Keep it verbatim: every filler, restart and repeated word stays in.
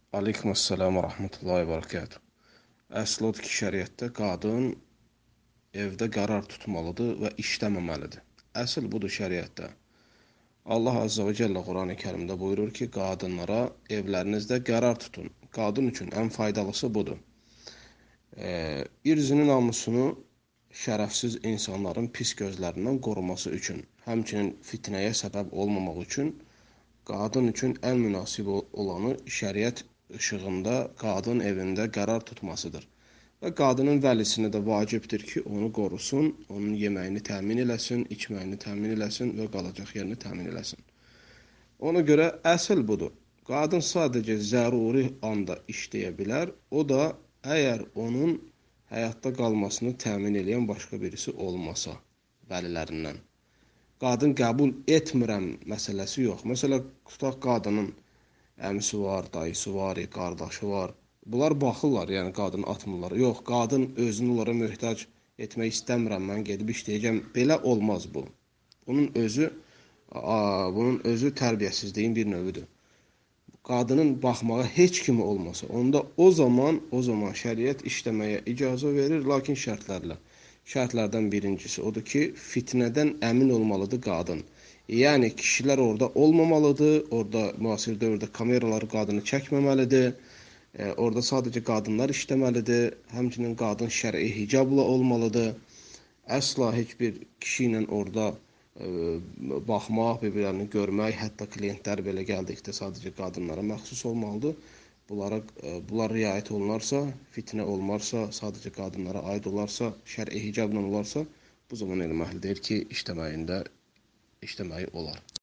Aleykümselam və rəhmətullahi və bərəkatuhu. Əsl odur ki, şəriətdə qadın evdə qərar tutmalıdır və işləməməlidir. Əsl budur şəriətdə. Allah Azza və Cəllə Qurani-Kərimdə buyurur ki, qadınlara evlərinizdə qərar tutun. Qadın üçün ən faydalısı budur. E, irzini, namusunu şərəfsiz insanların pis gözlərindən qoruması üçün, həmçinin fitnəyə səbəb olmamaq üçün qadın üçün ən münasib olanı şəriət işığında qadın evində qərar tutmasıdır. Və qadının vəlisinə də vacibdir ki, onu qorusun, onun yeməyini təmin eləsin, içməyini təmin eləsin və qalacaq yerini təmin eləsin. Ona görə əsl budur. Qadın sadəcə zəruri anda işləyə bilər, o da əgər onun həyatda qalmasını təmin edən başqa birisi olmasa, vəlilərindən. Qadın qəbul etmirəm məsələsi yox. Məsələn, tutaq qadının əmisi var, dayısı var, qardaşı var. Bunlar baxırlar, yəni qadını atmırlar. Yox, qadın özünü onlara möhtac etmək istəmirəm, mən gedib işləyəcəm. Belə olmaz bu. Bunun özü, a, bunun özü tərbiyəsizliyin bir növüdür. Qadının baxmağa heç kimi olmasa, onda o zaman, o zaman şəriət işləməyə icazə verir, lakin şərtlərlə. Şərtlərdən birincisi odur ki, fitnədən əmin olmalıdır qadın. Yəni, kişilər orada olmamalıdır, orada müasir dövrdə kameralar qadını çəkməməlidir, e, orada sadəcə qadınlar işləməlidir, həmçinin qadın şəri hicabla olmalıdır. Əsla heç bir kişi ilə orada e, baxmaq, bir-birlərini görmək, hətta klientlər belə gəldikdə sadəcə qadınlara məxsus olmalıdır. Bunlara, bunlar riayət olunarsa, fitnə olmarsa, sadəcə qadınlara aid olarsa, şəri hicabla olarsa, bu zaman eləməlidir ki, işləməyində işləməyi olar.